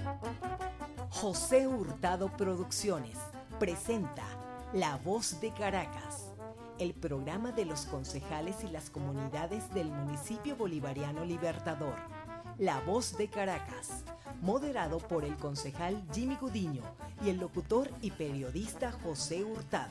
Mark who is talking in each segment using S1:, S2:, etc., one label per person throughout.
S1: José Hurtado Producciones presenta La Voz de Caracas, el programa de los concejales y las comunidades del municipio bolivariano Libertador. La Voz de Caracas, moderado por el concejal Jimmy Gudiño y el locutor y periodista José Hurtado.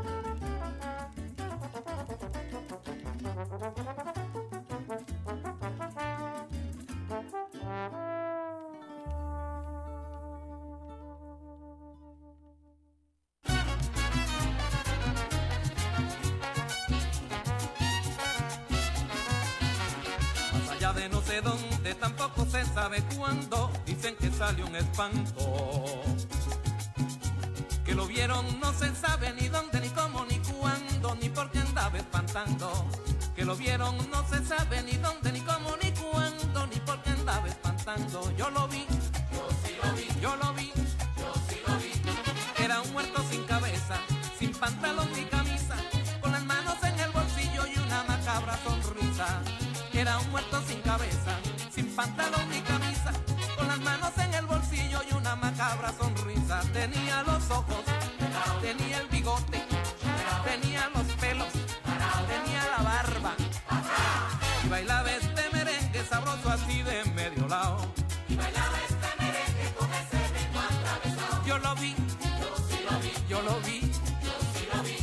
S2: No sé dónde, tampoco se sabe cuándo, dicen que salió un espanto. Que lo vieron no se sabe ni dónde, ni cómo, ni cuándo, ni por qué andaba espantando. Que lo vieron no se sabe ni dónde, ni cómo, ni cuándo, ni por qué andaba espantando. Yo lo vi, yo sí lo vi, yo lo vi, yo sí lo vi. Era un muerto sin cabeza, sin pantalón ni camisa, con las manos en el bolsillo y una macabra sonrisa. Era un muerto sin cabeza, sin pantalón ni camisa, con las manos en el bolsillo y una macabra sonrisa. Tenía los ojos, tenía el bigote, tenía los pelos, tenía la barba, y bailaba este merengue sabroso así de medio lado.
S3: Y bailaba este merengue con ese ritmo atravesado.
S2: Yo lo vi,
S3: yo sí lo vi,
S2: yo lo vi,
S3: yo sí lo vi.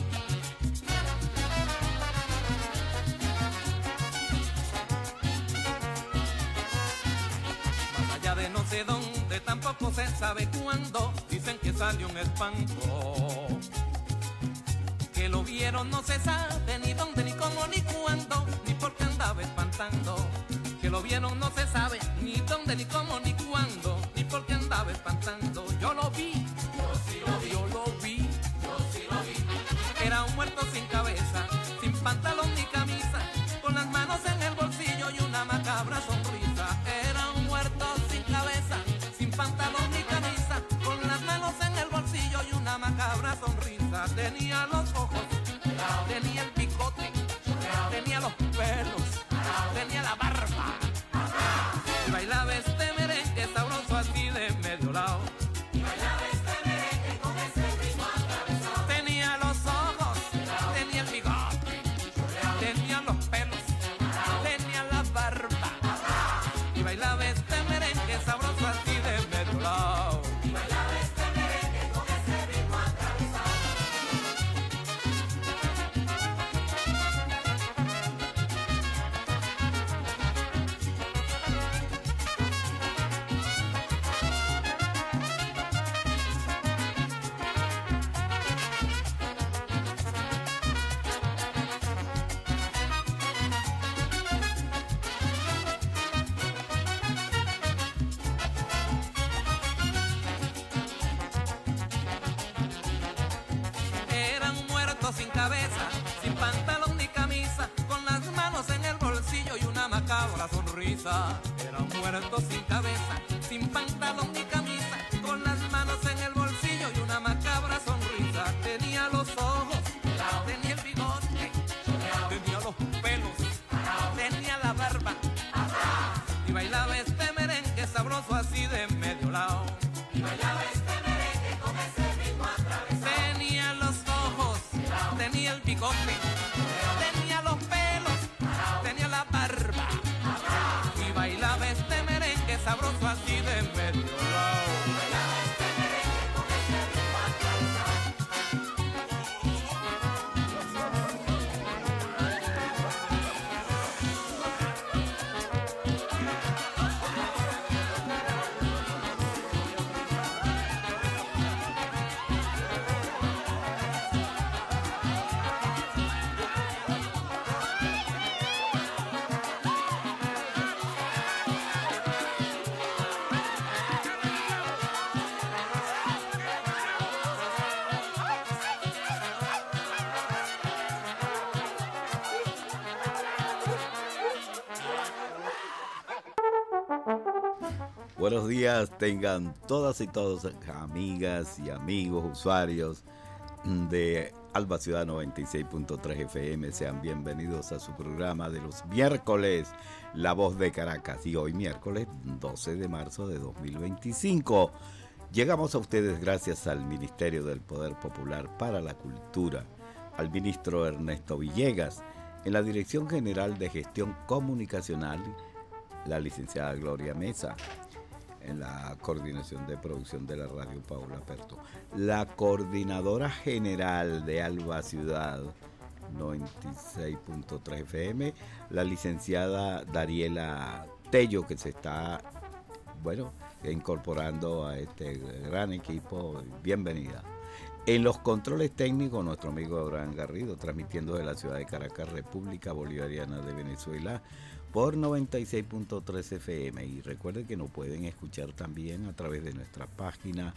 S2: De no sé dónde, tampoco se sabe cuándo, dicen que salió un espanto. Que lo vieron no se sabe ni dónde, ni cómo, ni cuándo, ni por qué andaba espantando. Que lo vieron no se sabe ni dónde, ni cómo, ni cuándo, ni por qué andaba espantando. Yo lo vi,
S3: yo sí lo vi,
S2: yo lo vi,
S3: yo sí lo vi.
S2: Era un muerto sin cabeza, sin pantalón ni camisa, con las manos en el bolsillo y una macabra sonrisa. Era un muerto sin cabeza, sin pantalón ni camisa, con las manos en el bolsillo y una macabra sonrisa. Tenía los ojos, tenía el bigote, tenía los pelos, tenía la barba, y bailaba este merengue sabroso así de medio lado.
S3: Y bailaba este merengue con ese ritmo atravesado.
S2: Tenía los ojos, tenía el bigote, tenía los pelos, tenía la barba, y bailaba este merengue sabroso así de medio lado.
S3: Y bailaba este merengue con ese ritmo atravesado.
S2: Era un muerto sin cabeza, sin pantalón ni camisa, con las manos en el bolsillo y una macabra sonrisa. Era un muerto sin cabeza, sin pantalón ni camisa, con las manos en el bolsillo y una macabra sonrisa. Tenía los ojos, tenía el bigote, tenía los pelos, tenía la barba, y bailaba este merengue sabroso así de medio lado.
S3: Y bailaba este merengue con ese ritmo atravesado.
S2: Tenía los ojos, tenía el bigote, tenía los pelos, tenía la barba, y bailaba este merengue sabroso así de medio lado.
S3: Y bailaba este merengue con ese ritmo atravesado.
S4: Buenos días tengan todas y todos, amigas y amigos, usuarios de Alba Ciudad 96.3 FM. Sean bienvenidos a su programa de los miércoles, La Voz de Caracas. Y hoy miércoles 12 de marzo de 2025. Llegamos a ustedes gracias al Ministerio del Poder Popular para la Cultura, al ministro Ernesto Villegas, en la Dirección General de Gestión Comunicacional, la licenciada Gloria Mesa, en la coordinación de producción de la radio Paula Perto, la coordinadora general de Alba Ciudad 96.3 FM, la licenciada Dariela Tello, que se está, incorporando a este gran equipo. Bienvenida. En los controles técnicos, nuestro amigo Abraham Garrido, transmitiendo de la ciudad de Caracas, República Bolivariana de Venezuela, por 96.3 FM. Y recuerden que nos pueden escuchar también a través de nuestra página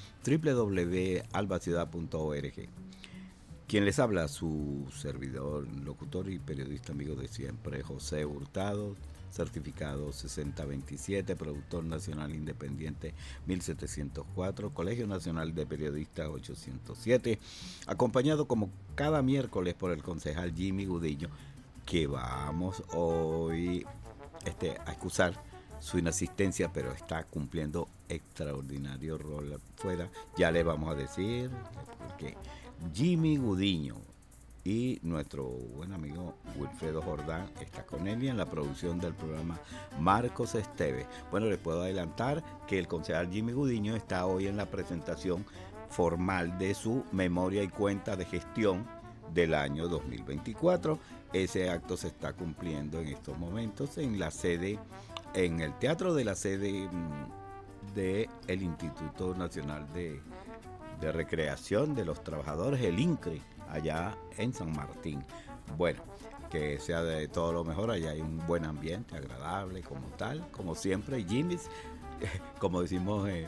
S4: www.albaciudad.org. Quien les habla, su servidor, locutor y periodista amigo de siempre, José Hurtado, certificado 6027, productor nacional independiente 1704, Colegio Nacional de Periodistas 807, acompañado como cada miércoles por el concejal Jimmy Gudiño, que vamos hoy a excusar su inasistencia, pero está cumpliendo extraordinario rol afuera. Ya le vamos a decir porque Jimmy Gudiño y nuestro buen amigo Wilfredo Jordán está con él y en la producción del programa Marcos Esteves. Bueno, les puedo adelantar que el concejal Jimmy Gudiño está hoy en la presentación formal de su memoria y cuenta de gestión del año 2024. Ese acto se está cumpliendo en estos momentos en la sede, en el teatro de la sede del Instituto Nacional de Recreación de los Trabajadores, el INCRE, allá en San Martín. Bueno, que sea de todo lo mejor, allá hay un buen ambiente, agradable, como tal, como siempre. Jimmy, como decimos en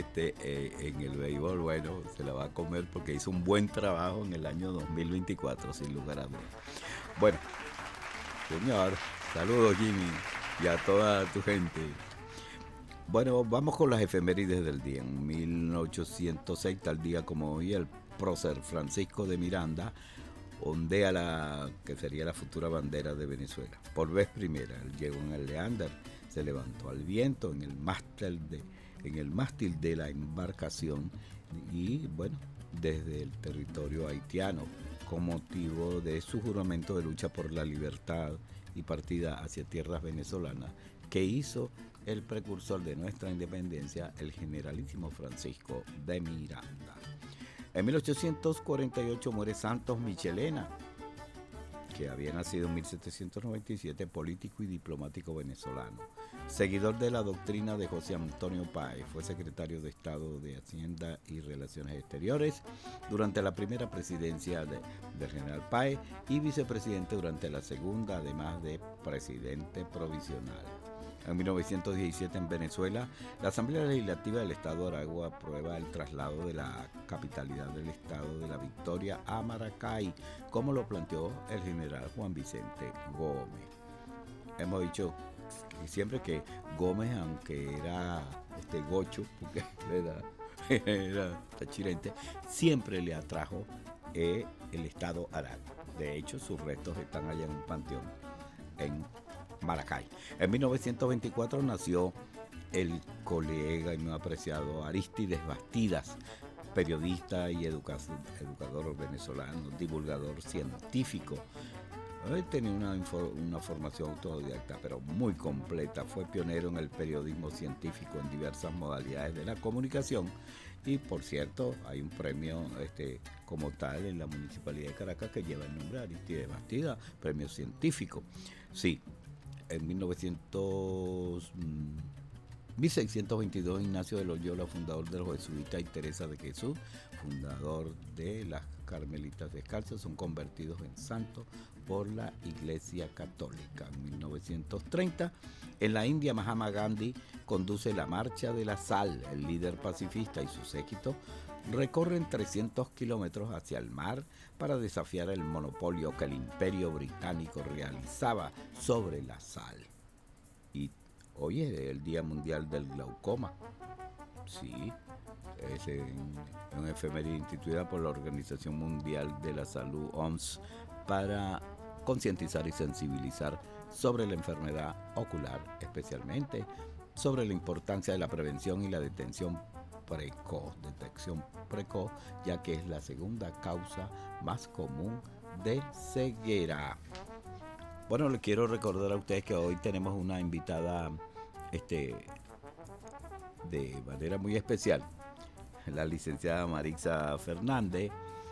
S4: el béisbol, bueno, se la va a comer porque hizo un buen trabajo en el año 2024, sin lugar a dudas. Bueno, señor, saludos Jimmy y a toda tu gente. Bueno, vamos con las efemérides del día. En 1806, tal día como hoy, el prócer Francisco de Miranda ondea la que sería la futura bandera de Venezuela. Por vez primera, él llegó en el Leander, se levantó al viento en el mástil de la embarcación y, desde el territorio haitiano, con motivo de su juramento de lucha por la libertad y partida hacia tierras venezolanas, que hizo el precursor de nuestra independencia, el generalísimo Francisco de Miranda. En 1848 muere Santos Michelena, que había nacido en 1797, político y diplomático venezolano. Seguidor de la doctrina de José Antonio Páez, fue secretario de Estado de Hacienda y Relaciones Exteriores durante la primera presidencia del general Páez y vicepresidente durante la segunda, además de presidente provisional. En 1917, en Venezuela, la Asamblea Legislativa del Estado de Aragua aprueba el traslado de la capitalidad del Estado de la Victoria a Maracay, como lo planteó el general Juan Vicente Gómez. Hemos dicho siempre que Gómez, aunque era gocho, porque era tachirente, siempre le atrajo el Estado Aragua. De hecho, sus restos están allá en un panteón en Maracay. En 1924 nació el colega y muy apreciado Arístides Bastidas, periodista y educador venezolano, divulgador científico. Él tenía una formación autodidacta, pero muy completa. Fue pionero en el periodismo científico en diversas modalidades de la comunicación. Y, por cierto, hay un premio como tal en la Municipalidad de Caracas que lleva el nombre de Arístides Bastidas, premio científico. Sí. En 1622, Ignacio de Loyola, fundador de los jesuitas, y Teresa de Jesús, fundador de las Carmelitas Descalzas, son convertidos en santos por la Iglesia Católica. En 1930, en la India, Mahatma Gandhi conduce la Marcha de la Sal. El líder pacifista y su séquito recorren 300 kilómetros hacia el mar para desafiar el monopolio que el Imperio Británico realizaba sobre la sal. Y hoy es el Día Mundial del Glaucoma. Sí, Es una efeméride instituida por la Organización Mundial de la Salud, OMS, para concientizar y sensibilizar sobre la enfermedad ocular, especialmente sobre la importancia de la prevención y la detección precoz, ya que es la segunda causa más común de ceguera. Bueno, les quiero recordar a ustedes que hoy tenemos una invitada de manera muy especial, la licenciada Marixa Fernández,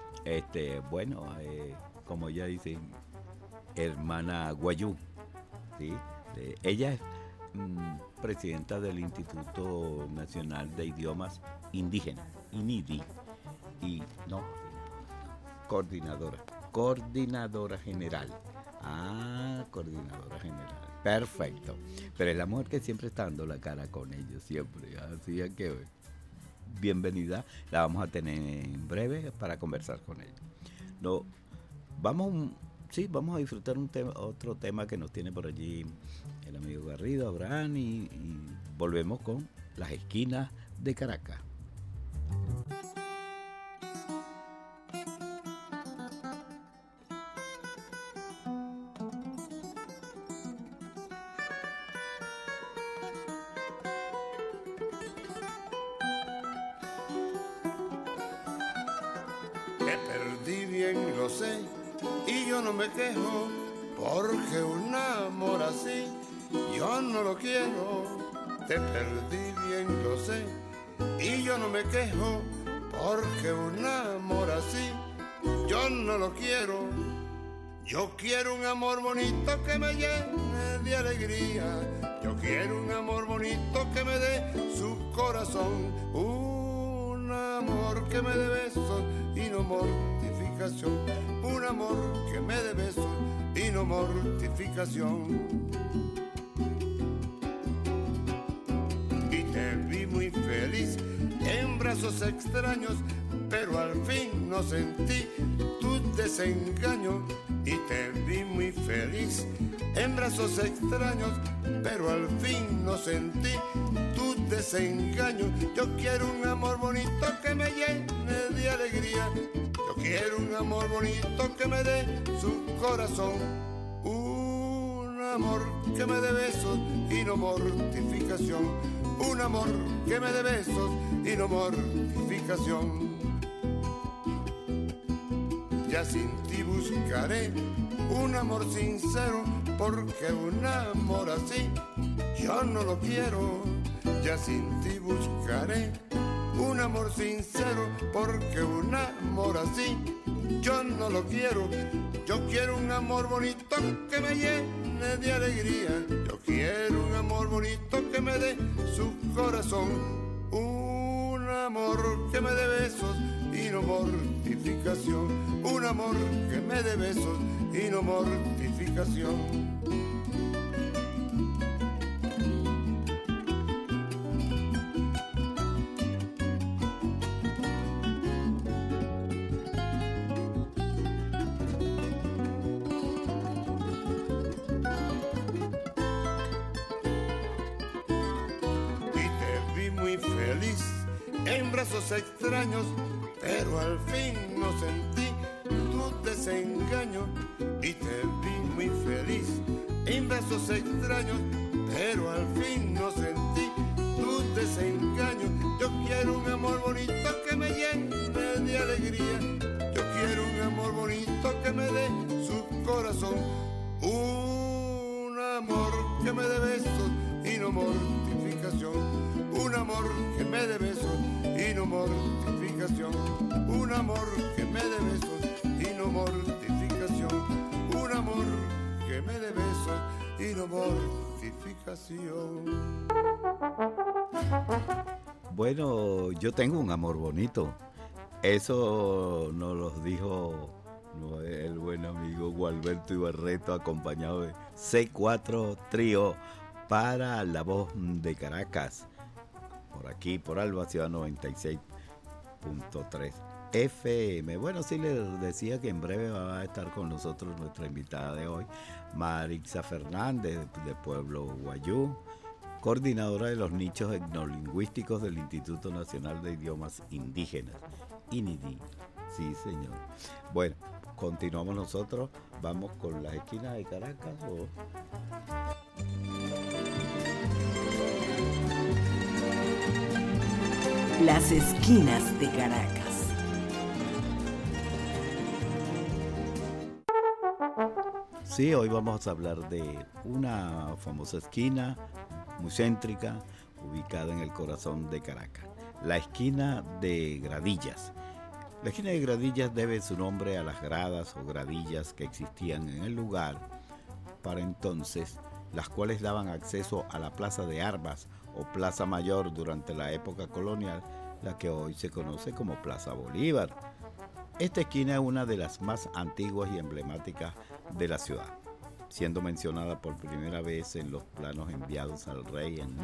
S4: como ella dice, hermana Guayú, ¿sí? Ella es presidenta del Instituto Nacional de Idiomas Indígenas, INIDI, coordinadora general. Coordinadora general. Perfecto. Pero es la mujer que siempre está dando la cara con ellos, siempre. Así que bienvenida. La vamos a tener en breve para conversar con ella. Vamos a disfrutar otro tema que nos tiene por allí el amigo Garrido, Abraham, y volvemos con las esquinas de Caracas.
S5: Te perdí bien, lo sé, y yo no me quejo, porque un amor así yo no lo quiero. Te perdí bien, lo sé, y yo no me quejo, porque un amor así yo no lo quiero. Yo quiero un amor bonito que me llene de alegría. Yo quiero un amor bonito que me dé su corazón. Un amor que me dé besos y no mortificación. Un amor que me dé besos y no mortificación. Y te vi muy feliz en brazos extraños, pero al fin no sentí tu desengaño. Y te vi muy feliz en brazos extraños, pero al fin no sentí tu desengaño. Yo quiero un amor bonito que me llene de alegría. Yo quiero un amor bonito que me dé su corazón. Un amor que me dé besos y no mortificación. Un amor que me dé besos y no mortificación. Ya sin ti buscaré un amor sincero, porque un amor así yo no lo quiero. Ya sin ti buscaré un amor sincero, porque un amor así yo no lo quiero. Yo quiero un amor bonito que me llene de alegría. Yo quiero un amor bonito que me dé su corazón. Un amor que me dé besos y no mortificación. Un amor que me dé besos y no mortificación. En brazos extraños, pero al fin no sentí tu desengaño. Y te vi muy feliz en brazos extraños, pero al fin no sentí tu desengaño. Yo quiero un amor bonito que me llene de alegría. Yo quiero un amor bonito que me dé su corazón. Un amor que me dé besos y no mortificación. Un amor que me dé besos y no mortificación. Un amor que me dé besos y no mortificación. Un amor que me dé besos y no mortificación.
S4: Bueno, yo tengo un amor bonito. Eso nos lo dijo el buen amigo Gualberto Ibarreto, acompañado de C4 Trío para La Voz de Caracas. Por aquí, por Alba Ciudad 96.3 FM. Bueno, sí les decía que en breve va a estar con nosotros nuestra invitada de hoy, Marixa Fernández, de Pueblo Guayú. coordinadora de los nichos etnolingüísticos del Instituto Nacional de Idiomas Indígenas, INIDI. Sí, señor. Bueno, continuamos nosotros. Vamos con las esquinas de Caracas.
S1: Las esquinas de Caracas.
S4: Sí, hoy vamos a hablar de una famosa esquina muy céntrica, ubicada en el corazón de Caracas, la esquina de Gradillas. La esquina de Gradillas debe su nombre a las gradas o gradillas que existían en el lugar para entonces, las cuales daban acceso a la Plaza de Armas o Plaza Mayor durante la época colonial, la que hoy se conoce como Plaza Bolívar. Esta esquina es una de las más antiguas y emblemáticas de la ciudad, siendo mencionada por primera vez en los planos enviados al rey en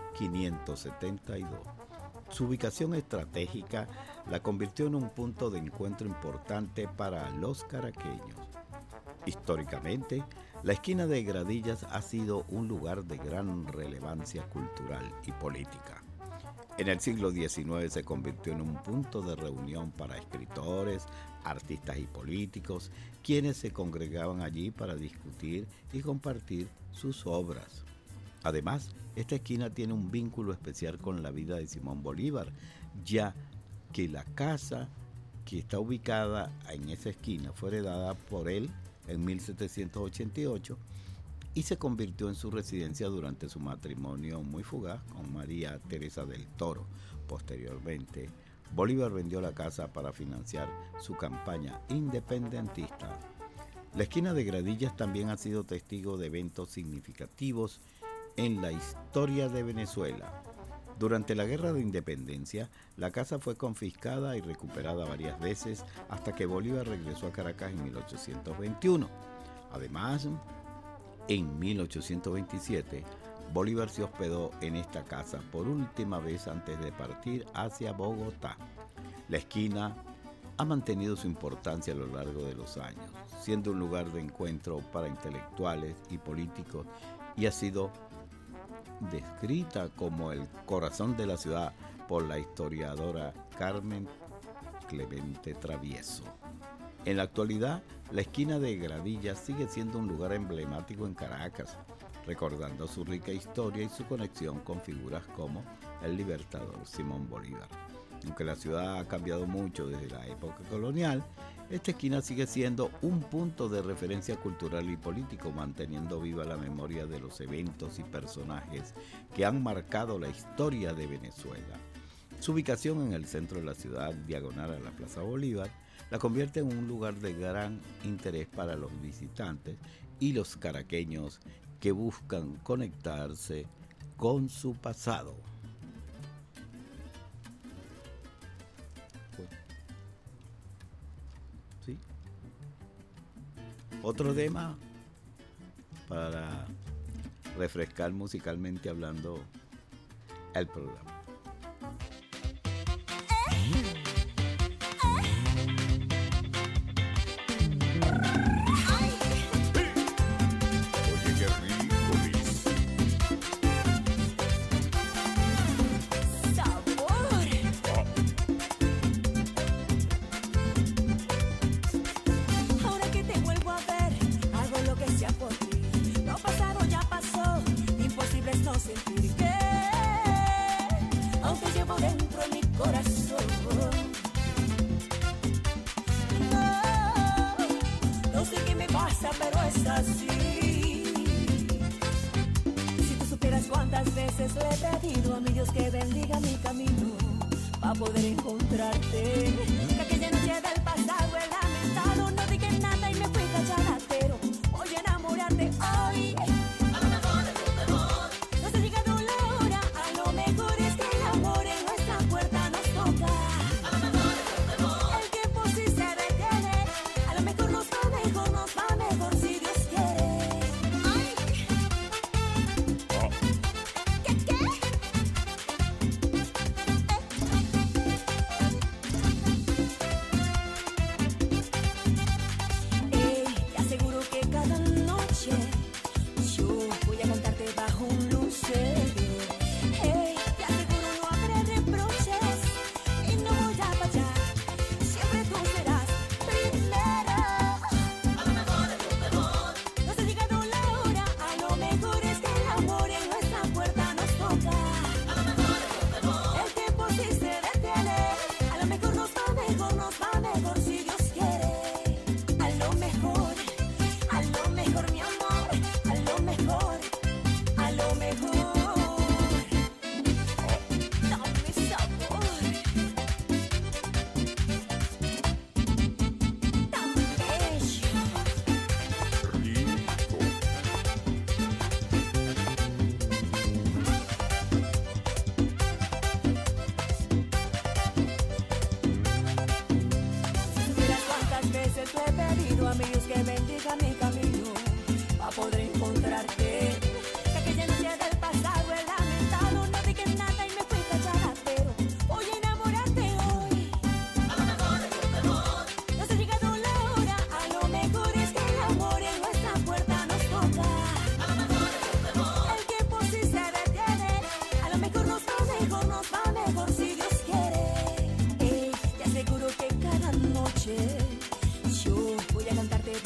S4: 1572. Su ubicación estratégica la convirtió en un punto de encuentro importante para los caraqueños. Históricamente, la esquina de Gradillas ha sido un lugar de gran relevancia cultural y política. En el siglo XIX se convirtió en un punto de reunión para escritores, artistas y políticos, quienes se congregaban allí para discutir y compartir sus obras. Además, esta esquina tiene un vínculo especial con la vida de Simón Bolívar, ya que la casa que está ubicada en esa esquina fue heredada por él en 1788 y se convirtió en su residencia durante su matrimonio muy fugaz con María Teresa del Toro. Posteriormente, Bolívar vendió la casa para financiar su campaña independentista. La esquina de Gradillas también ha sido testigo de eventos significativos en la historia de Venezuela. Durante la Guerra de Independencia, la casa fue confiscada y recuperada varias veces hasta que Bolívar regresó a Caracas en 1821. Además, en 1827, Bolívar se hospedó en esta casa por última vez antes de partir hacia Bogotá. La esquina ha mantenido su importancia a lo largo de los años, siendo un lugar de encuentro para intelectuales y políticos, y ha sido descrita como el corazón de la ciudad por la historiadora Carmen Clemente Travieso. En la actualidad, la esquina de Gradillas sigue siendo un lugar emblemático en Caracas, recordando su rica historia y su conexión con figuras como el libertador Simón Bolívar. Aunque la ciudad ha cambiado mucho desde la época colonial, esta esquina sigue siendo un punto de referencia cultural y político, manteniendo viva la memoria de los eventos y personajes que han marcado la historia de Venezuela. Su ubicación en el centro de la ciudad, diagonal a la Plaza Bolívar, la convierte en un lugar de gran interés para los visitantes y los caraqueños que buscan conectarse con su pasado. ¿Sí? Otro tema para refrescar musicalmente hablando el programa.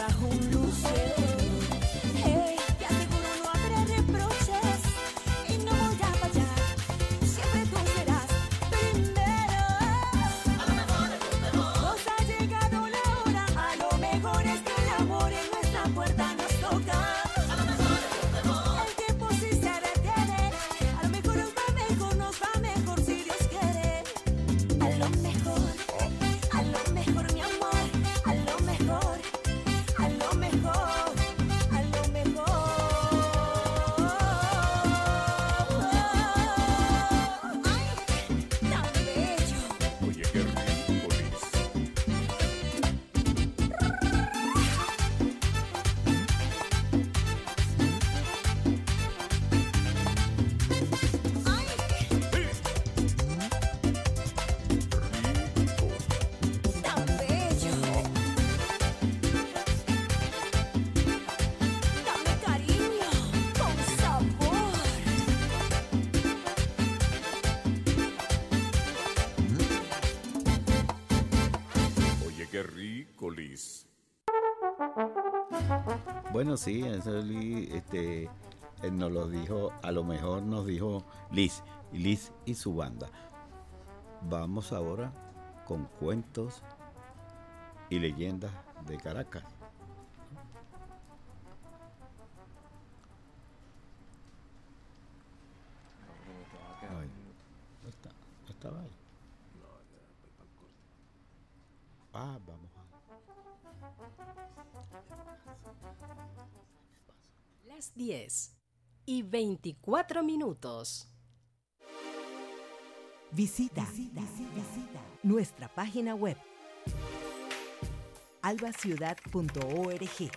S6: bajo un lucero. Te aseguro no habrá reproches y no voy a fallar. Siempre tú serás primero. A lo mejor es lo mejor. Nos ha llegado la hora. A lo mejor es que el amor en nuestra puerta nos toca. A lo mejor es lo mejor. El tiempo sí se detiene. A lo mejor nos va mejor si Dios quiere. A lo mejor mi amor. A lo mejor. A lo mejor. Ay, tan bello.
S7: Oye, qué rico, Liz.
S6: Tan bello. Dame cariño con sabor.
S7: Oye, qué rico, Liz.
S4: Bueno, sí, eso él nos lo dijo, a lo mejor nos dijo Liz y su banda. Vamos ahora con cuentos y leyendas de Caracas. Ay, no estaba ahí. Ah, vamos a...
S8: Las 10:24.
S1: Visita nuestra página web albaciudad.org.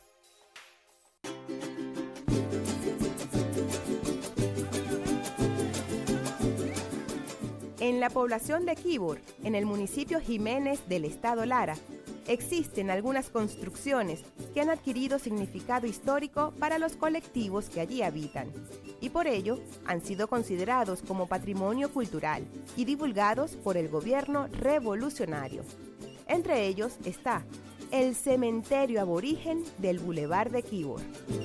S9: En la población de Quíbor, en el municipio Jiménez del estado Lara, existen algunas construcciones que han adquirido significado histórico para los colectivos que allí habitan y por ello han sido considerados como patrimonio cultural y divulgados por el gobierno revolucionario. Entre ellos está el cementerio aborigen del Boulevard de Quíbor.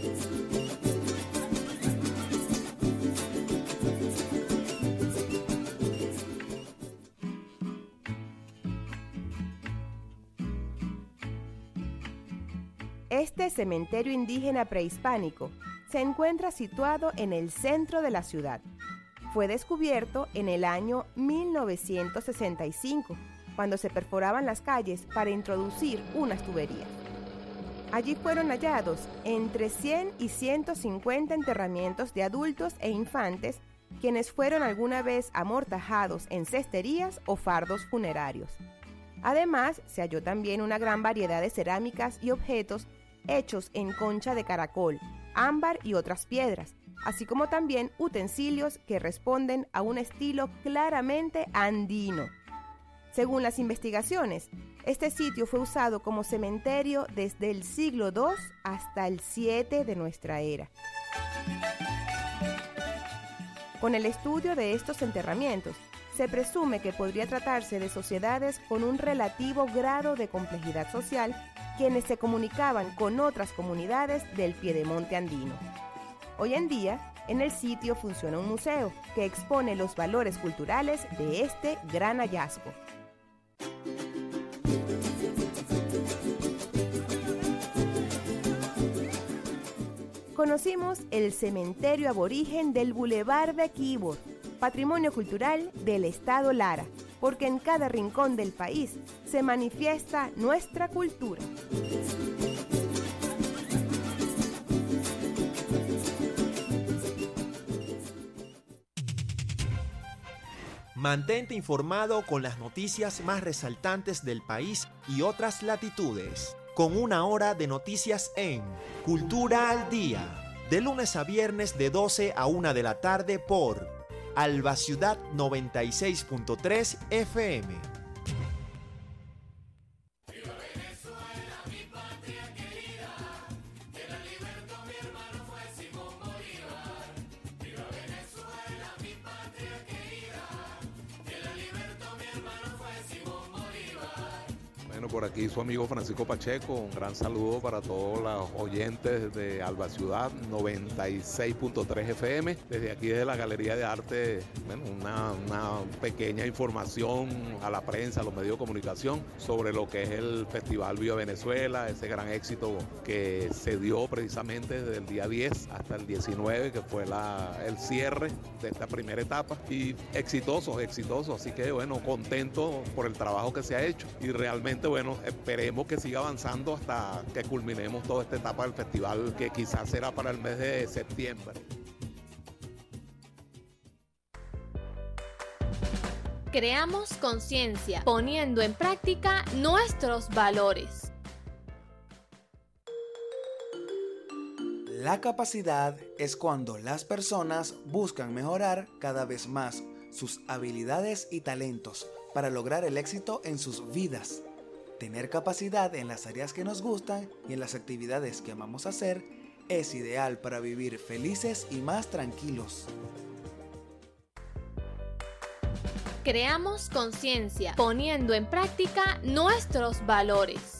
S9: Este cementerio indígena prehispánico se encuentra situado en el centro de la ciudad. Fue descubierto en el año 1965, cuando se perforaban las calles para introducir unas tuberías. Allí fueron hallados entre 100 y 150 enterramientos de adultos e infantes, quienes fueron alguna vez amortajados en cesterías o fardos funerarios. Además, se halló también una gran variedad de cerámicas y objetos hechos en concha de caracol, ámbar y otras piedras, así como también utensilios que responden a un estilo claramente andino. Según las investigaciones, este sitio fue usado como cementerio desde el siglo II hasta el 7 de nuestra era. Con el estudio de estos enterramientos, se presume que podría tratarse de sociedades con un relativo grado de complejidad social, quienes se comunicaban con otras comunidades del piedemonte andino. Hoy en día, en el sitio funciona un museo que expone los valores culturales de este gran hallazgo. Conocimos el cementerio aborigen del Boulevard de Quíbor, patrimonio cultural del estado Lara, porque en cada rincón del país se manifiesta nuestra cultura.
S10: Mantente informado con las noticias más resaltantes del país y otras latitudes, con una hora de noticias en Cultura al Día, de lunes a viernes de 12 a 1 de la tarde por Alba Ciudad 96.3 FM.
S11: Bueno, por aquí su amigo Francisco Pacheco, un gran saludo para todos los oyentes de Alba Ciudad 96.3 FM. Desde aquí, desde la Galería de Arte, bueno, una pequeña información a la prensa, a los medios de comunicación sobre lo que es el Festival Viva Venezuela, ese gran éxito que se dio precisamente desde el día 10 hasta el 19, que fue el cierre de esta primera etapa, y exitoso, así que bueno, contento por el trabajo que se ha hecho y realmente bueno, esperemos que siga avanzando hasta que culminemos toda esta etapa del festival, que quizás será para el mes de septiembre.
S12: Creamos conciencia, poniendo en práctica nuestros valores.
S13: La capacidad es cuando las personas buscan mejorar cada vez más sus habilidades y talentos para lograr el éxito en sus vidas. Tener capacidad en las áreas que nos gustan y en las actividades que amamos hacer es ideal para vivir felices y más tranquilos.
S12: Creamos conciencia, poniendo en práctica nuestros valores.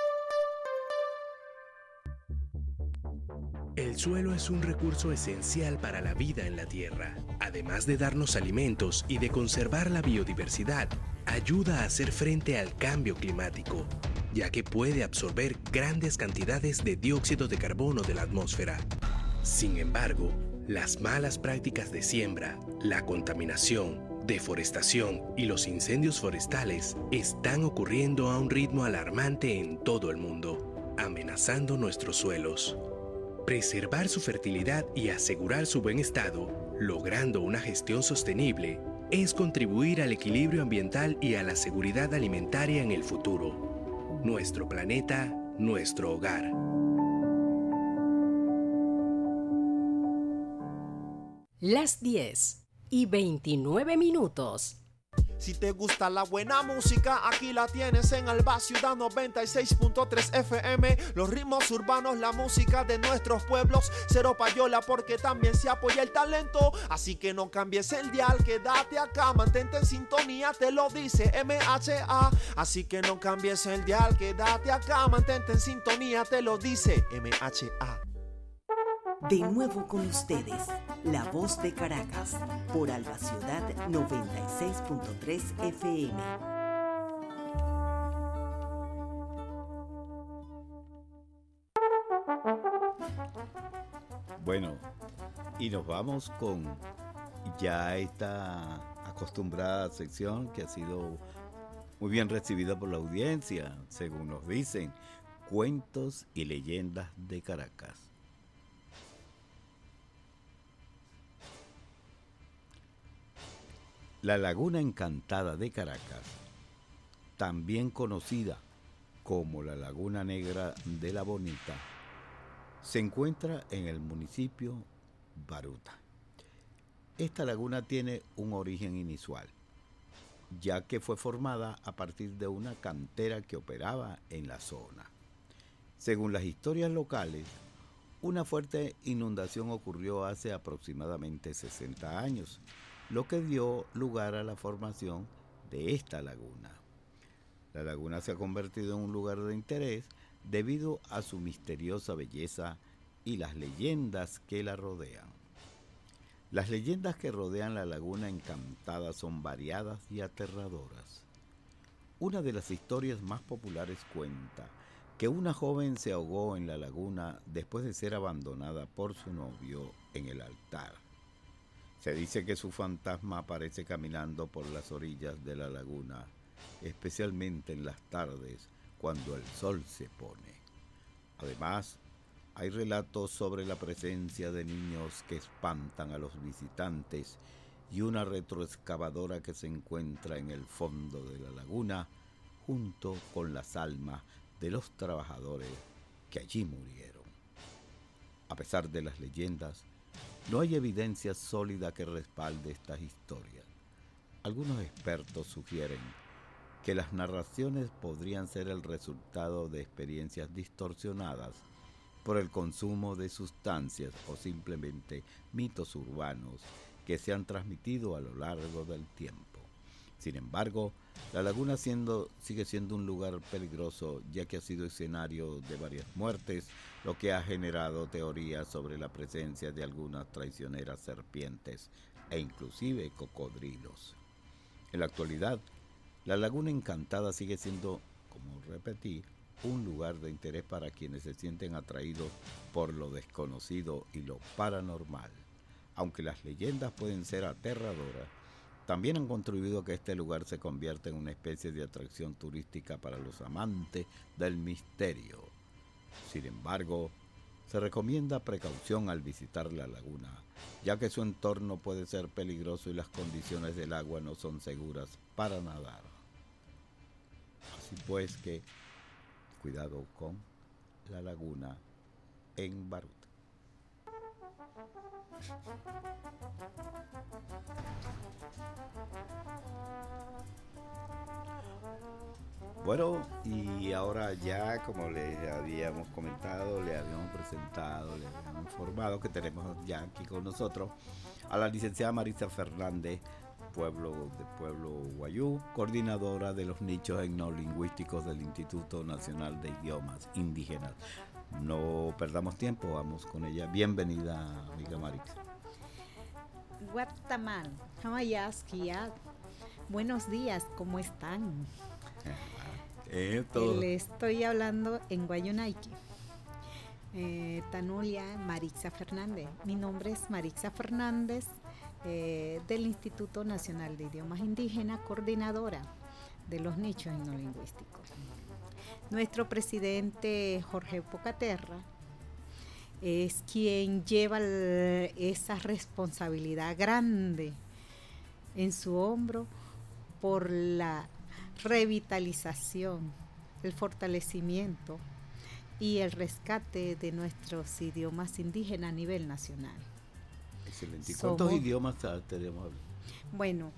S14: El suelo es un recurso esencial para la vida en la Tierra. Además de darnos alimentos y de conservar la biodiversidad, ayuda a hacer frente al cambio climático, ya que puede absorber grandes cantidades de dióxido de carbono de la atmósfera. Sin embargo, las malas prácticas de siembra, la contaminación, deforestación y los incendios forestales están ocurriendo a un ritmo alarmante en todo el mundo, amenazando nuestros suelos. Preservar su fertilidad y asegurar su buen estado, logrando una gestión sostenible, es contribuir al equilibrio ambiental y a la seguridad alimentaria en el futuro. Nuestro planeta, nuestro hogar.
S8: Las 10:29.
S10: Si te gusta la buena música, aquí la tienes en Alba Ciudad 96.3 FM. Los ritmos urbanos, la música de nuestros pueblos. Cero payola porque también se apoya el talento. Así que no cambies el dial, quédate acá, mantente en sintonía, te lo dice MHA. Así que no cambies el dial, quédate acá, mantente en sintonía, te lo dice MHA.
S1: De nuevo con ustedes, La Voz de Caracas, por Alba Ciudad 96.3 FM.
S4: Bueno, y nos vamos con ya esta acostumbrada sección que ha sido muy bien recibida por la audiencia, según nos dicen, cuentos y leyendas de Caracas. La Laguna Encantada de Caracas, también conocida como la Laguna Negra de la Bonita, se encuentra en el municipio Baruta. Esta laguna tiene un origen inusual, ya que fue formada a partir de una cantera que operaba en la zona. Según las historias locales, una fuerte inundación ocurrió hace aproximadamente 60 años, lo que dio lugar a la formación de esta laguna. La laguna se ha convertido en un lugar de interés debido a su misteriosa belleza y las leyendas que la rodean. Las leyendas que rodean la Laguna Encantada son variadas y aterradoras. Una de las historias más populares cuenta que una joven se ahogó en la laguna después de ser abandonada por su novio en el altar. Se dice que su fantasma aparece caminando por las orillas de la laguna, especialmente en las tardes cuando el sol se pone. Además, hay relatos sobre la presencia de niños que espantan a los visitantes y una retroexcavadora que se encuentra en el fondo de la laguna junto con las almas de los trabajadores que allí murieron. A pesar de las leyendas, no hay evidencia sólida que respalde estas historias. Algunos expertos sugieren que las narraciones podrían ser el resultado de experiencias distorsionadas por el consumo de sustancias o simplemente mitos urbanos que se han transmitido a lo largo del tiempo. Sin embargo, la laguna sigue siendo un lugar peligroso, ya que ha sido escenario de varias muertes, lo que ha generado teorías sobre la presencia de algunas traicioneras serpientes e inclusive cocodrilos. En la actualidad, la Laguna Encantada sigue siendo, como repetí, un lugar de interés para quienes se sienten atraídos por lo desconocido y lo paranormal. Aunque las leyendas pueden ser aterradoras, también han contribuido a que este lugar se convierta en una especie de atracción turística para los amantes del misterio. Sin embargo, se recomienda precaución al visitar la laguna, ya que su entorno puede ser peligroso y las condiciones del agua no son seguras para nadar. Así pues que, cuidado con la laguna en Baruta. Bueno, y ahora ya, como les habíamos comentado, le habíamos presentado, le habíamos informado que tenemos ya aquí con nosotros a la licenciada Maritza Fernández, Pueblo Guayú, coordinadora de los nichos etnolingüísticos del Instituto Nacional de Idiomas Indígenas. No perdamos tiempo, vamos con ella. Bienvenida, amiga Maritza.
S15: Guatamán, Hamayaskia. Buenos días, ¿cómo están? Le estoy hablando en Guayunaiki. Tanulia Maritza Fernández. Mi nombre es Maritza Fernández, del Instituto Nacional de Idiomas Indígenas, coordinadora de los nichos etnolingüísticos. Nuestro presidente Jorge Pocaterra es quien lleva esa responsabilidad grande en su hombro por la revitalización, el fortalecimiento y el rescate de nuestros idiomas indígenas a nivel nacional.
S4: Excelente. ¿Y cuántos idiomas tenemos?
S15: Bueno,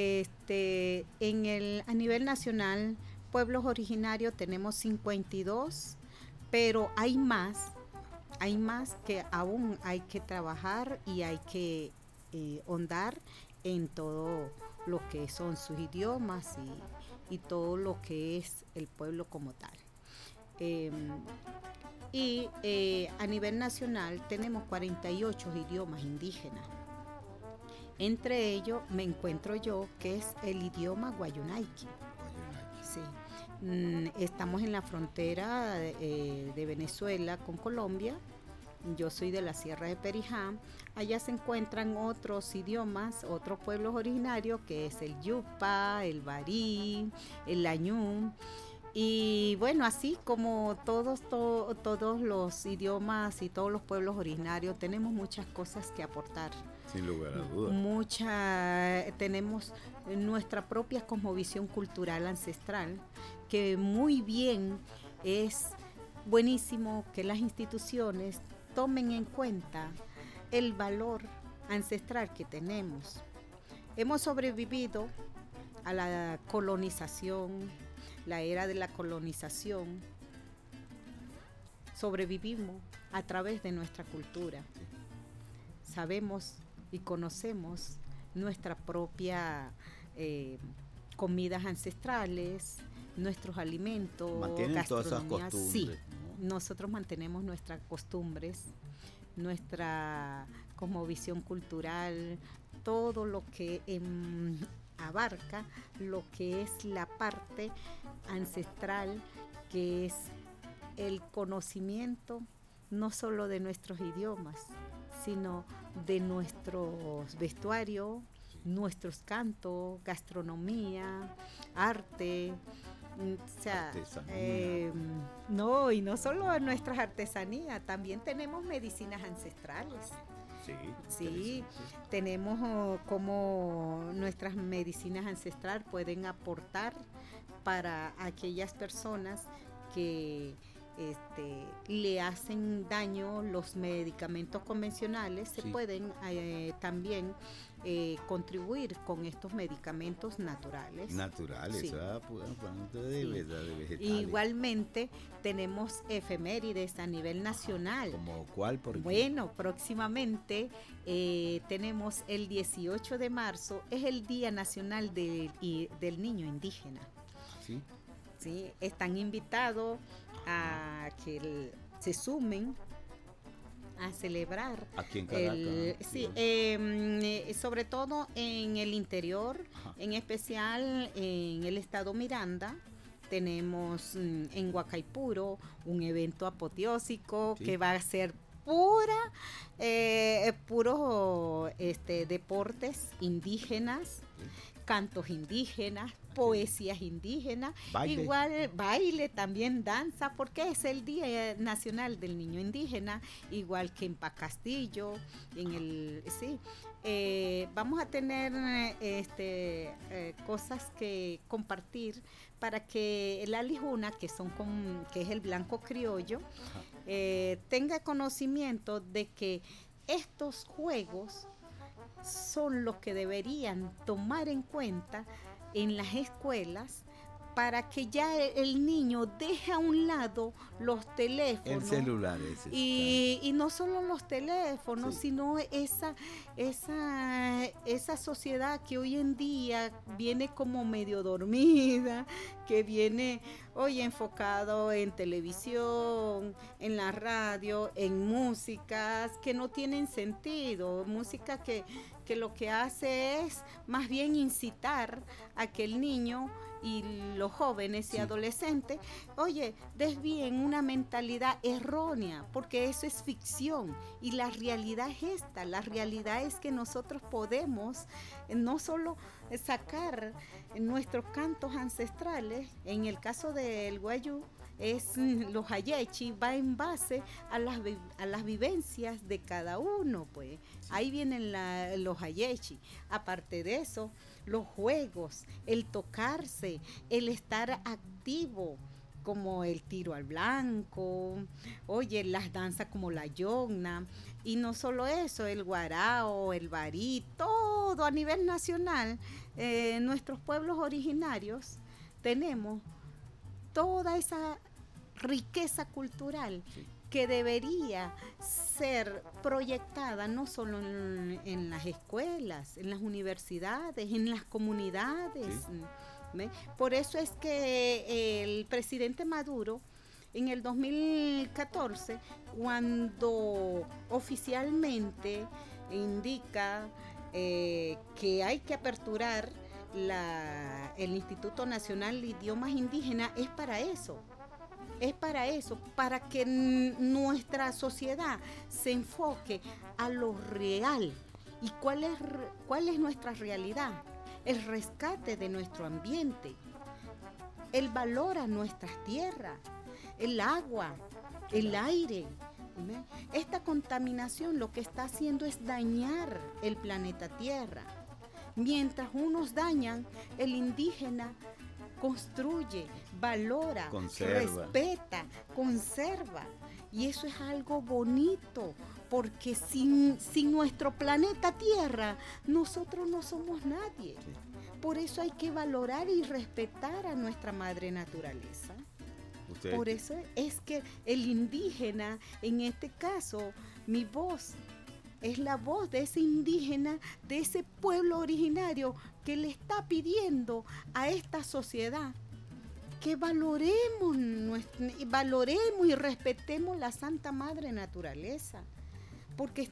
S15: a nivel nacional, pueblos originarios tenemos 52, pero hay más que aún hay que trabajar y hay que ahondar en todo lo que son sus idiomas y todo lo que es el pueblo como tal. A nivel nacional tenemos 48 idiomas indígenas. Entre ellos me encuentro yo, que es el idioma Guayunaiki. Sí. Estamos en la frontera de Venezuela con Colombia. Yo soy de la Sierra de Perijá. Allá se encuentran otros idiomas, otros pueblos originarios, que es el Yupa, el Barí, el Añú. Y bueno, así como todos los idiomas y todos los pueblos originarios, tenemos muchas cosas que aportar.
S4: Sin lugar a dudas.
S15: Tenemos nuestra propia cosmovisión cultural ancestral, que muy bien es buenísimo que las instituciones tomen en cuenta el valor ancestral que tenemos. Hemos sobrevivido a la colonización, la era de la colonización. Sobrevivimos a través de nuestra cultura. Sabemos y conocemos nuestra propia comidas ancestrales, nuestros alimentos,
S4: mantienen todas esas costumbres.
S15: Sí, ¿no? Nosotros mantenemos nuestras costumbres, nuestra cosmovisión cultural, todo lo que abarca lo que es la parte ancestral, que es el conocimiento no solo de nuestros idiomas, sino de nuestros vestuarios, nuestros cantos, gastronomía, arte, o sea, y no solo nuestras artesanías, también tenemos medicinas ancestrales. Sí, tenemos cómo nuestras medicinas ancestrales pueden aportar para aquellas personas que le hacen daño los medicamentos convencionales, se
S4: Sí.
S15: pueden también contribuir con estos medicamentos naturales.
S4: Naturales,
S15: Sí.
S4: hablando de
S15: Sí.
S4: verdad, de vegetales.
S15: Igualmente tenemos efemérides a nivel nacional.
S4: ¿Como cuál, por ejemplo?
S15: Bueno, próximamente tenemos el 18 de marzo, es el Día Nacional del Niño Indígena.
S4: ¿Sí?
S15: ¿Sí? Están invitados a que se sumen a celebrar.
S4: Aquí en Caracas.
S15: Sí, sobre todo en el interior, en especial en el estado Miranda. Tenemos en Huacaipuro un evento apoteósico
S4: Sí.
S15: que va a ser puros deportes indígenas, cantos indígenas, poesías indígenas,
S4: Baile.
S15: igual baile, también danza, porque es el Día Nacional del Niño Indígena, igual que en Pacastillo, vamos a tener cosas que compartir para que el Alijuna, que es el blanco criollo, tenga conocimiento de que estos juegos son los que deberían tomar en cuenta en las escuelas para que ya el niño deje a un lado los teléfonos.
S4: El celular ese.
S15: Y no solo los teléfonos,
S4: Sí.
S15: sino esa sociedad que hoy en día viene como medio dormida, que viene hoy enfocado en televisión, en la radio, en músicas que no tienen sentido, música que lo que hace es más bien incitar a que el niño y los jóvenes y adolescentes, desvíen una mentalidad errónea, porque eso es ficción y la realidad es esta, la realidad es que nosotros podemos no solo sacar nuestros cantos ancestrales, en el caso del guayú, los hayechi, va en base a las vivencias de cada uno, pues. Ahí vienen los hayechi. Aparte de eso, los juegos, el tocarse, el estar activo, como el tiro al blanco, las danzas como la yogna, y no solo eso, el guarao, el barí, todo a nivel nacional. Nuestros pueblos originarios tenemos toda esa riqueza cultural que debería ser proyectada no solo en las escuelas, en las universidades, en las comunidades. ¿Ve? Por eso es que el presidente Maduro, en el 2014, cuando oficialmente indica que hay que aperturar el Instituto Nacional de Idiomas Indígenas, es para eso, para que nuestra sociedad se enfoque a lo real. ¿Y cuál es nuestra realidad? El rescate de nuestro ambiente, el valor a nuestras tierras, el agua, el aire. Esta contaminación lo que está haciendo es dañar el planeta Tierra. Mientras unos dañan, el indígena construye, valora,
S4: Conserva.
S15: respeta, conserva. Y eso es algo bonito, porque sin nuestro planeta Tierra, nosotros no somos nadie. Por eso hay que valorar y respetar a nuestra madre naturaleza. Por eso es que el indígena, en este caso, mi voz, es la voz de ese indígena, de ese pueblo originario que le está pidiendo a esta sociedad que valoremos y respetemos la Santa Madre Naturaleza, porque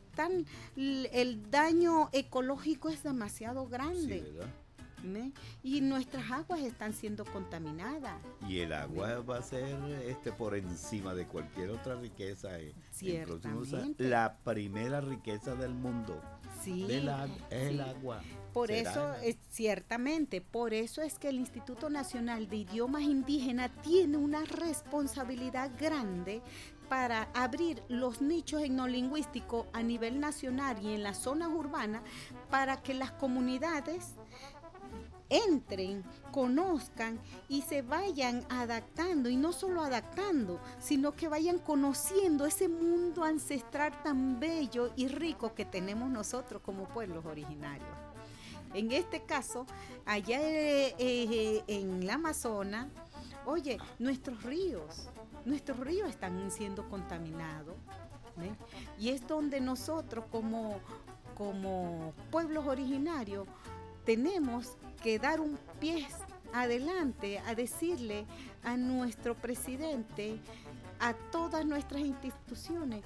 S15: el daño ecológico es demasiado grande.
S4: Sí, ¿verdad?
S15: Y nuestras aguas están siendo contaminadas.
S4: Y el agua va a ser por encima de cualquier otra riqueza en próximos años. La primera riqueza del mundo es el agua.
S15: Por eso, ciertamente, por eso es que el Instituto Nacional de Idiomas Indígenas tiene una responsabilidad grande para abrir los nichos etnolingüísticos a nivel nacional y en las zonas urbanas, para que las comunidades entren, conozcan y se vayan adaptando, y no solo adaptando, sino que vayan conociendo ese mundo ancestral tan bello y rico que tenemos nosotros como pueblos originarios. En este caso, allá en la Amazonas, oye, nuestros ríos están siendo contaminados, ¿eh? Y es donde nosotros como pueblos originarios tenemos que dar un pie adelante a decirle a nuestro presidente, a todas nuestras instituciones,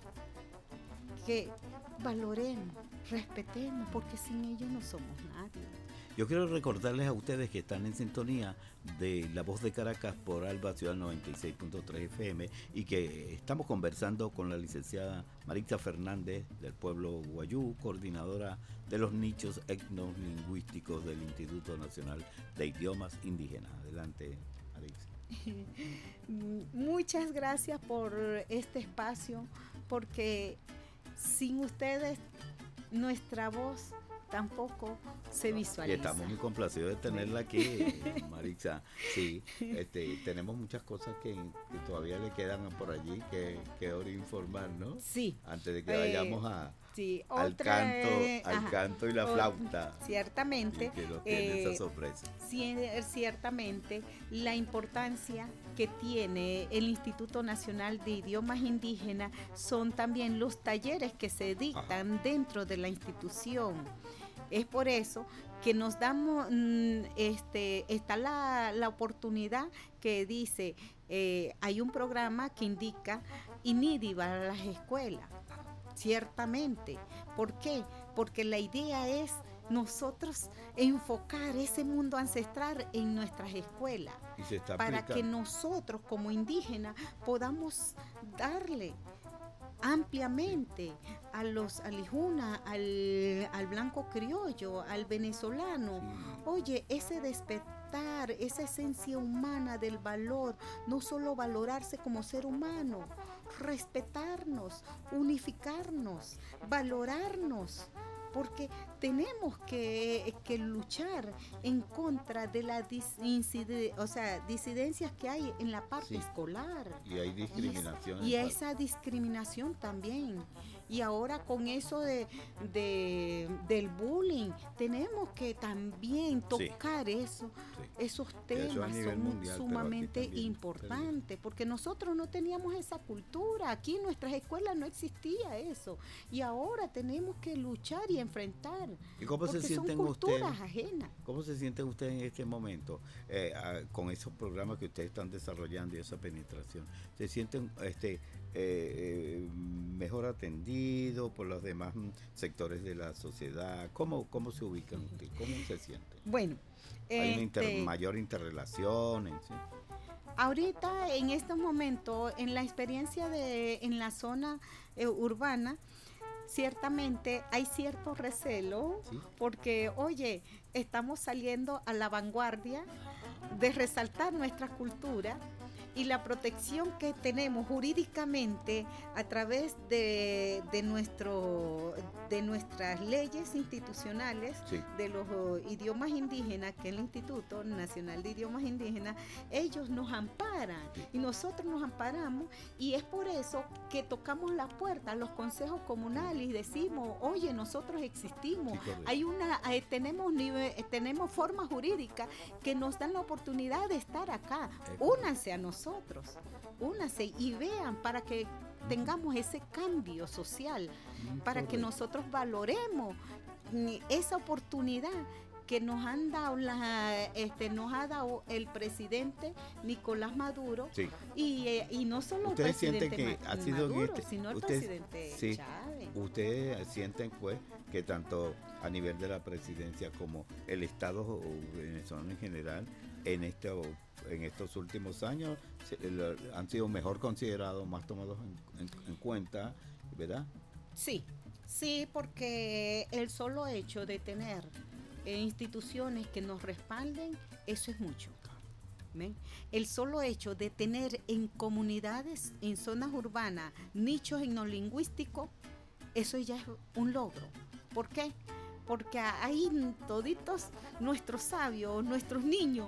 S15: que valoremos, respetemos, porque sin ellos no somos nadie.
S4: Yo quiero recordarles a ustedes que están en sintonía de La Voz de Caracas por Alba Ciudad 96.3 FM y que estamos conversando con la licenciada Maritza Fernández del pueblo Guayú, coordinadora de los nichos etnolingüísticos del Instituto Nacional de Idiomas Indígenas. Adelante, Maritza.
S15: Muchas gracias por este espacio, porque sin ustedes nuestra voz tampoco se visualiza.
S4: Y estamos muy complacidos de tenerla aquí, Maritza. Sí, tenemos muchas cosas que todavía le quedan por allí que ahora informar, ¿no?
S15: Sí.
S4: Antes de que vayamos al
S15: ajá,
S4: canto y la flauta.
S15: Ciertamente.
S4: Que nos tiene esa sorpresa.
S15: Ciertamente, la importancia que tiene el Instituto Nacional de Idiomas Indígenas son también los talleres que se dictan dentro de la institución. Es por eso que nos damos, está la oportunidad que dice, hay un programa que indica INIDI para las escuelas. Ciertamente. ¿Por qué? Porque la idea es nosotros enfocar ese mundo ancestral en nuestras escuelas, para que nosotros como indígenas podamos darle ampliamente a los alijunas, al blanco criollo, al venezolano, oye, ese despertar, esa esencia humana del valor, no solo valorarse como ser humano, respetarnos, unificarnos, valorarnos, porque tenemos que luchar en contra de las disidencias que hay en la parte escolar.
S4: Y hay discriminación.
S15: Y esa discriminación también. Y ahora con eso del bullying, tenemos que también tocar esos temas, son
S4: mundial,
S15: sumamente importantes, porque nosotros no teníamos esa cultura, aquí en nuestras escuelas no existía eso, y ahora tenemos que luchar y enfrentar,
S4: ¿y cómo
S15: porque
S4: se sienten
S15: son culturas
S4: ustedes,
S15: ajenas?
S4: ¿Cómo se sienten ustedes en este momento con esos programas que ustedes están desarrollando y esa penetración? ¿Se sienten mejor atendidos por los demás sectores de la sociedad? ¿Cómo se ubican ustedes? ¿Cómo se sienten?
S15: Bueno,
S4: ¿hay una mayor interrelación? ¿Sí?
S15: Ahorita, en estos momentos, en la experiencia en la zona urbana, ciertamente hay cierto recelo, porque, oye, estamos saliendo a la vanguardia de resaltar nuestra cultura y la protección que tenemos jurídicamente a través de nuestras leyes institucionales, de los idiomas indígenas, que es el Instituto Nacional de Idiomas Indígenas. Ellos nos amparan y nosotros nos amparamos, y es por eso que tocamos la puerta a los consejos comunales y decimos, oye, nosotros existimos, tenemos formas jurídicas que nos dan la oportunidad de estar acá. Únanse a nosotros, únanse y vean, para que tengamos ese cambio social, para que nosotros valoremos esa oportunidad que nos han dado nos ha dado el presidente Nicolás Maduro, y no solo el presidente Maduro, sino el presidente Chávez.
S4: Ustedes sienten pues que tanto a nivel de la presidencia como el Estado venezolano en general, en estos últimos años han sido mejor considerados, más tomados en cuenta, ¿verdad?
S15: Sí, porque el solo hecho de tener instituciones que nos respalden, eso es mucho. ¿Ven? El solo hecho de tener en comunidades, en zonas urbanas, nichos etnolingüísticos, eso ya es un logro. ¿Por qué? porque ahí toditos nuestros sabios, nuestros niños,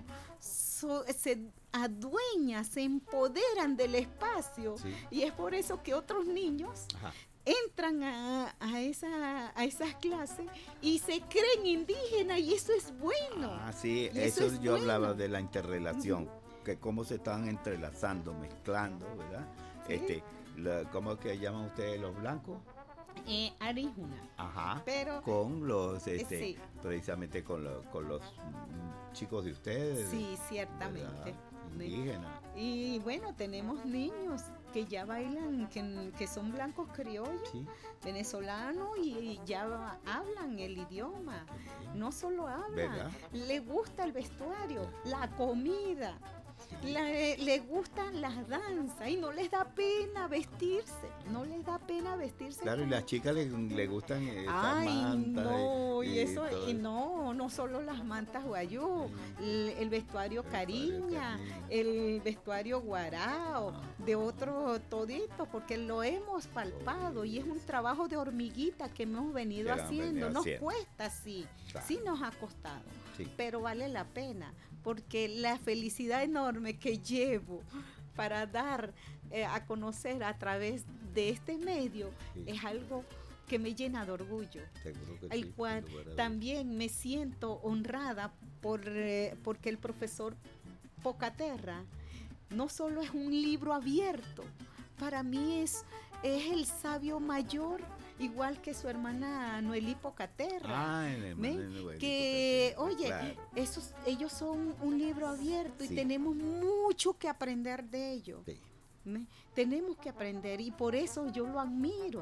S15: se adueñan, se empoderan del espacio,
S4: Sí.
S15: y es por eso que otros niños
S4: Ajá.
S15: entran a esas clases y se creen indígenas, y eso es bueno.
S4: Ah, sí,
S15: Y
S4: eso
S15: es
S4: yo
S15: bueno.
S4: hablaba de la interrelación, que cómo se están entrelazando, mezclando, ¿verdad?
S15: Sí.
S4: ¿Cómo es que llaman ustedes los blancos?
S15: Arijuna.
S4: Ajá.
S15: Pero
S4: Con los,
S15: sí.
S4: precisamente con los chicos de ustedes.
S15: Sí, ciertamente.
S4: ¿verdad? Indígenas.
S15: Y bueno, tenemos niños que ya bailan, que son blancos criollos,
S4: Sí.
S15: venezolanos, y ya hablan el idioma. No solo hablan,
S4: ¿Verdad?
S15: le gusta el vestuario, la comida, le gustan las danzas, y no les da pena vestirse,
S4: Claro, y
S15: como-
S4: las chicas les gustan esas
S15: Ay,
S4: mantas.
S15: no, y eso,
S4: todo
S15: y no solo las mantas guayú, el vestuario cariña, el vestuario guarao, de otro todito, porque lo hemos palpado, y es un trabajo de hormiguita que hemos venido
S4: Que lo han
S15: haciendo.
S4: venido
S15: Nos
S4: haciendo.
S15: cuesta, sí,
S4: Claro.
S15: sí nos ha costado,
S4: Sí.
S15: pero vale la pena, porque la felicidad enorme que llevo para dar a conocer a través de este medio
S4: Sí.
S15: es algo que me llena de orgullo,
S4: Seguro que
S15: el
S4: sí,
S15: cual
S4: sin lugar a dudas.
S15: también me siento honrada porque el profesor Pocaterra no solo es un libro abierto, para mí es el sabio mayor, igual que su hermana Noelí Pocaterra.
S4: Ah, el hermano
S15: ¿Ven?
S4: de Noelí
S15: Que,
S4: Pocaterra,
S15: oye,
S4: claro.
S15: ellos son un libro abierto, y
S4: Sí.
S15: tenemos mucho que aprender de ellos.
S4: Sí.
S15: Tenemos que aprender, y por eso yo lo admiro.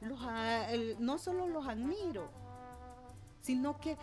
S15: No solo los admiro, sino que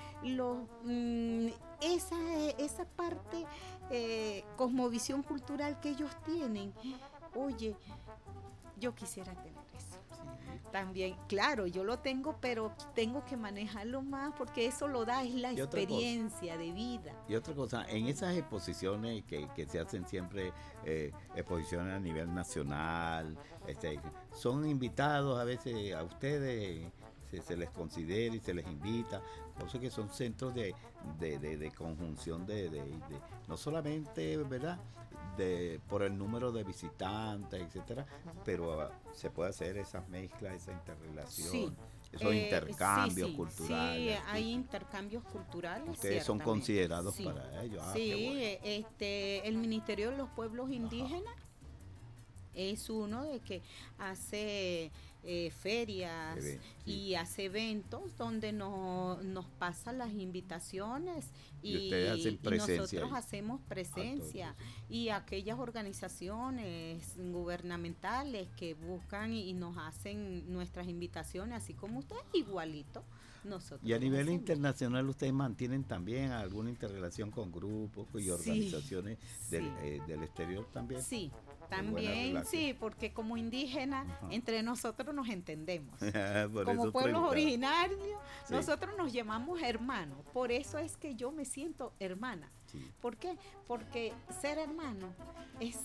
S15: esa parte cosmovisión cultural que ellos tienen, oye, yo quisiera tener eso. También, claro, yo lo tengo, pero tengo que manejarlo más, porque eso lo da, es la
S4: Y otra cosa.
S15: experiencia de vida.
S4: Y otra cosa, en esas exposiciones que se hacen siempre, exposiciones a nivel nacional, son invitados a veces a ustedes, se les considera y se les invita, cosas que son centros de conjunción no solamente, ¿verdad?, por el número de visitantes, etcétera, pero se puede hacer esas mezclas, esa interrelación,
S15: Sí.
S4: esos intercambios
S15: Sí,
S4: culturales.
S15: Sí, hay intercambios culturales.
S4: Ustedes son
S15: ciertamente.
S4: considerados
S15: Sí.
S4: para ello. Ah,
S15: Sí,
S4: qué bueno.
S15: el Ministerio de los Pueblos Indígenas es uno de que hace ferias y hace eventos donde nos pasan las invitaciones,
S4: Y ustedes hacen presencia
S15: nosotros
S4: ahí.
S15: hacemos presencia, y aquellas organizaciones gubernamentales que buscan y nos hacen nuestras invitaciones, así como ustedes, igualito nosotros.
S4: Y a nivel
S15: hacemos.
S4: internacional, ¿ustedes mantienen también alguna interrelación con grupos y organizaciones del exterior también?
S15: Sí,
S4: Qué buena
S15: también,
S4: relación.
S15: sí, porque como indígenas, entre nosotros nos entendemos.
S4: Por
S15: Como
S4: eso
S15: pueblos
S4: preguntaba.
S15: originarios,
S4: Sí.
S15: nosotros nos llamamos hermanos. Por eso es que yo me siento hermana.
S4: Sí.
S15: ¿Por qué? Porque ser hermano es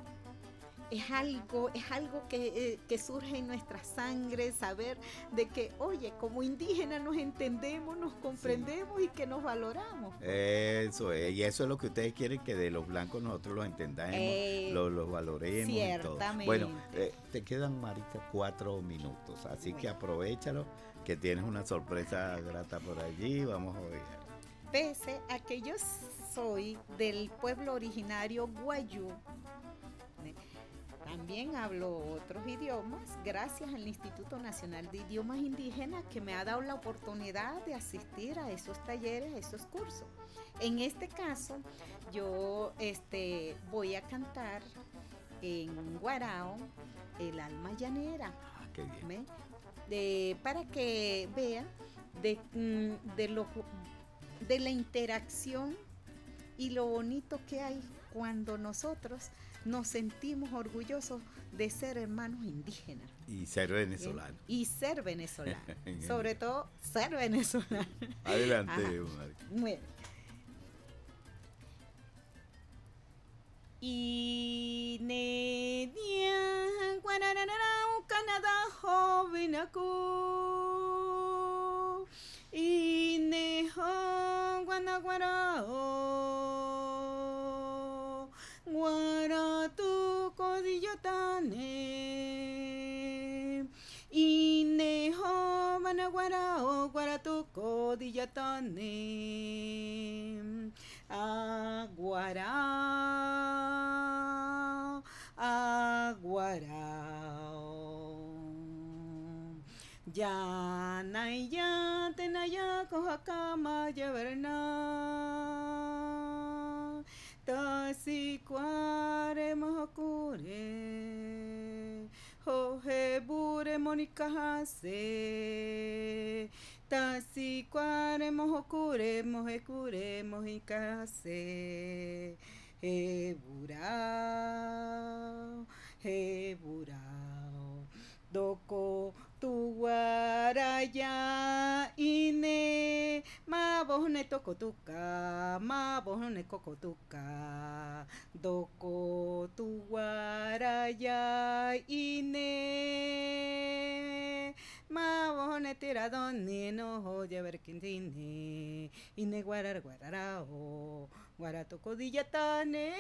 S15: algo que surge en nuestra sangre, saber de que, oye, como indígenas nos entendemos, nos comprendemos y que nos valoramos.
S4: Eso es, y eso es lo que ustedes quieren, que de los blancos nosotros los entendamos, los valoremos y todo.
S15: Ciertamente.
S4: Bueno, te quedan, Marita, 4 minutos, así que aprovechalo, que tienes una sorpresa grata por allí, vamos a ver.
S15: Pese a que yo soy del pueblo originario guayú, también hablo otros idiomas, gracias al Instituto Nacional de Idiomas Indígenas, que me ha dado la oportunidad de asistir a esos talleres, a esos cursos. En este caso, yo voy a cantar en guarao el alma llanera.
S4: Ah, qué bien.
S15: Para que vean de la interacción y lo bonito que hay cuando nosotros nos sentimos orgullosos de ser hermanos indígenas.
S4: Y ser venezolano.
S15: Y ser venezolano. Sobre todo, ser venezolano.
S4: Adelante,
S15: Ajá.
S4: Marita.
S15: Bueno. Y ne dia guarararau Canadá joven acu. Y dillatane. Ineho managuarao guaratuco dillatane. Aguarao, aguarao. Ya naya tenaya kohakama yaverna. Tasi kware mohokure. Hojebure monikahase. Tasi kware mohokure mohekure mohikase. Heburao, heburao. Doko tu guaraya ine ma bohne tokotuka ma bohne kokotuka doko tu guaraya ine ma bohne tiradoni no joya verquintine ine guarar guararao guaratoko dillatane.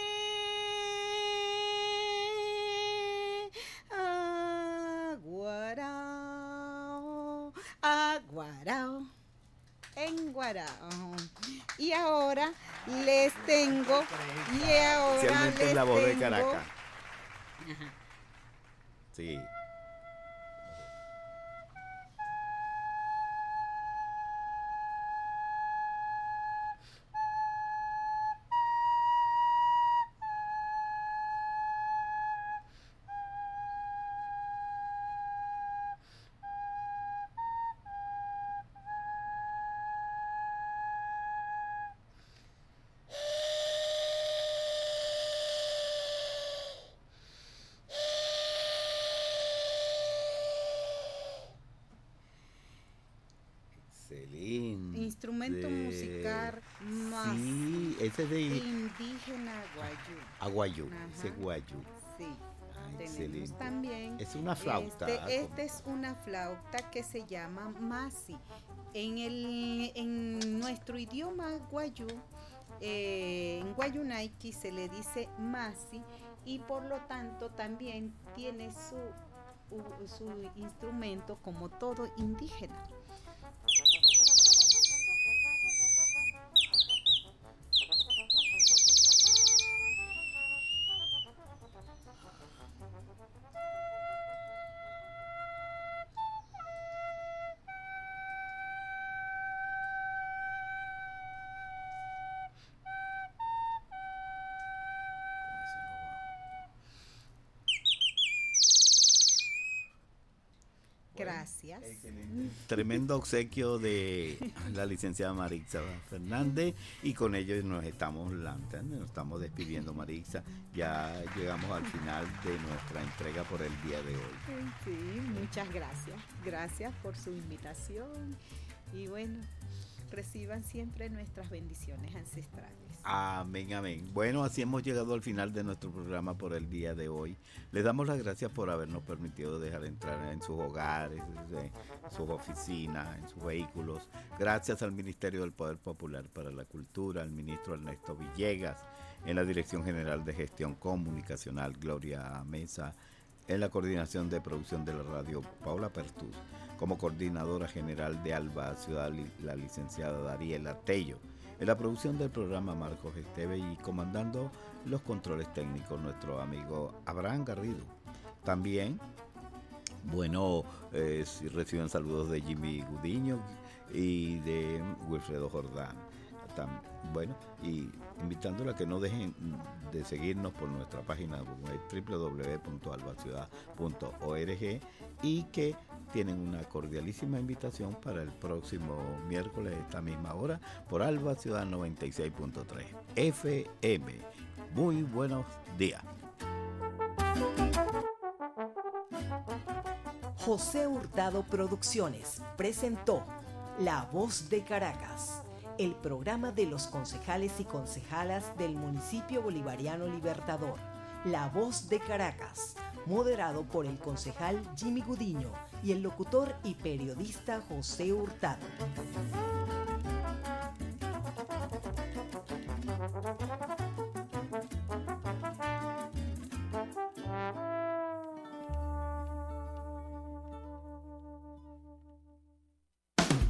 S15: Aguarao, aguarao, en Guarao. Y ahora les tengo,
S4: Especialmente en la voz de Caracas.
S15: Ajá.
S4: Sí. Excelente.
S15: Instrumento musical más
S4: Sí, ese de
S15: indígena guayú.
S4: Aguayú,
S15: Ajá.
S4: ese guayú.
S15: Sí.
S4: Ah,
S15: Tenemos
S4: excelente.
S15: también.
S4: Es una flauta.
S15: Este es una flauta que se llama masi. En nuestro idioma guayú, en guayunaiki se le dice masi y por lo tanto también tiene su instrumento como todo indígena. Gracias.
S4: Tremendo obsequio de la licenciada Marixa Fernández y con ello nos estamos despidiendo, Marixa. Ya llegamos al final de nuestra entrega por el día de hoy.
S15: Sí, muchas gracias. Gracias por su invitación y bueno, reciban siempre nuestras bendiciones ancestrales.
S4: Amén, amén. Bueno, así hemos llegado al final de nuestro programa por el día de hoy. Les damos las gracias por habernos permitido dejar entrar en sus hogares, en sus oficinas, en sus vehículos. Gracias al Ministerio del Poder Popular para la Cultura, al ministro Ernesto Villegas, en la Dirección General de Gestión Comunicacional, Gloria Mesa, en la coordinación de producción de la radio, Paula Pertús, como coordinadora general de Alba Ciudad, la licenciada Dariela Tello, en la producción del programa Marcos Esteve y comandando los controles técnicos nuestro amigo Abraham Garrido. También, bueno, reciben saludos de Jimmy Gudiño y de Wilfredo Jordán. Bueno, y invitándola a que no dejen de seguirnos por nuestra página web www.albaciudad.org y que tienen una cordialísima invitación para el próximo miércoles a esta misma hora por Alba Ciudad 96.3 FM. Muy buenos días.
S1: José Hurtado Producciones presentó La Voz de Caracas, el programa de los concejales y concejalas del municipio bolivariano Libertador. La Voz de Caracas, moderado por el concejal Jimmy Gudiño y el locutor y periodista José Hurtado.